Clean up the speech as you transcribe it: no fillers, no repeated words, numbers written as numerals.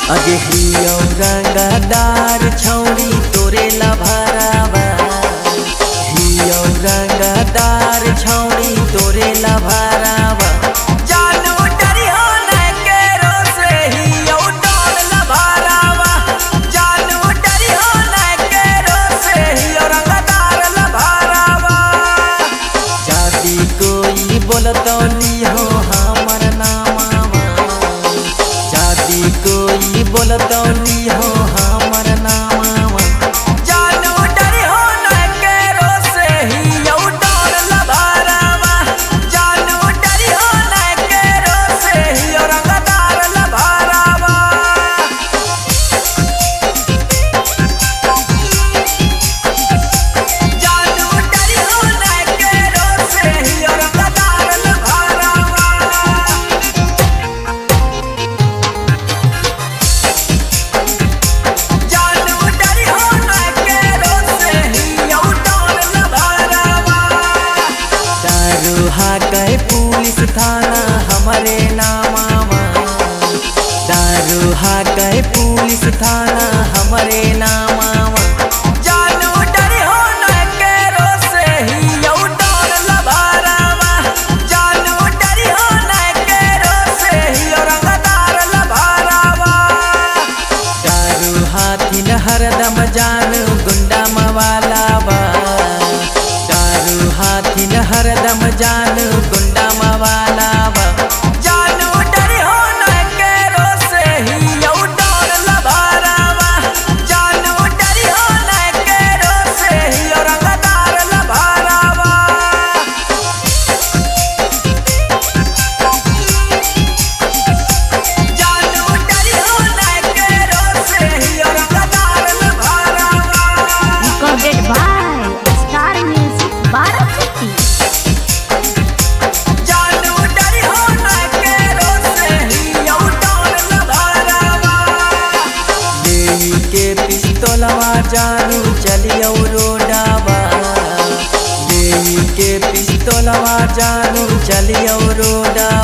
अगे हियो रंगदार छौरी तोरे लभरावा, हियो रंगदार छौरी तोरे लभरावा। जानू डरियो न केरो से हियो डोल लभरावा, जानू डरियो न केरो से हियो रंगदार लभरावा। जाति कोई बोलतो लिहो हमर नामावा, जाति कोई बोलतो लिहो हमर नामावा। जानू डरियो न केरो से हियो डोल लभरावा, जानू डरियो न केरो से हियो रंगदार लभरावा। जानू डरियो न केरो से हियो रंगदार लभरावा। जानू डरियो न केरो से हियो डोल लभरावा। दारू हाकै पुलिस थाना हमरे नामावा, दारू हाकै पुलिस थाना हमरे नामावा। जानू डरियो न केरो से हियो डोल लभरावा, जानू डरियो न केरो से हियो रंगदार लभरावा। दारू हाथिन हरदम जान गुंडा मवालावा, दारू हाथिन हरदम जान गुंडा मवालावा। जानू डरियो न केरो से हियो डोल लभरावा, जानू डरियो न केरो से हियो रंगदार लभरावा। जानू डरियो न केरो से हियो रंगदार लभरावा। Recorded by Star Music Bharat. जानू डरियो न केरो से हियो डोल लभरावा। लेई के पिस्तौलवा जानू चलियो रोडावा, लेई के पिस्तौलवा जानू चलियो रोडावा।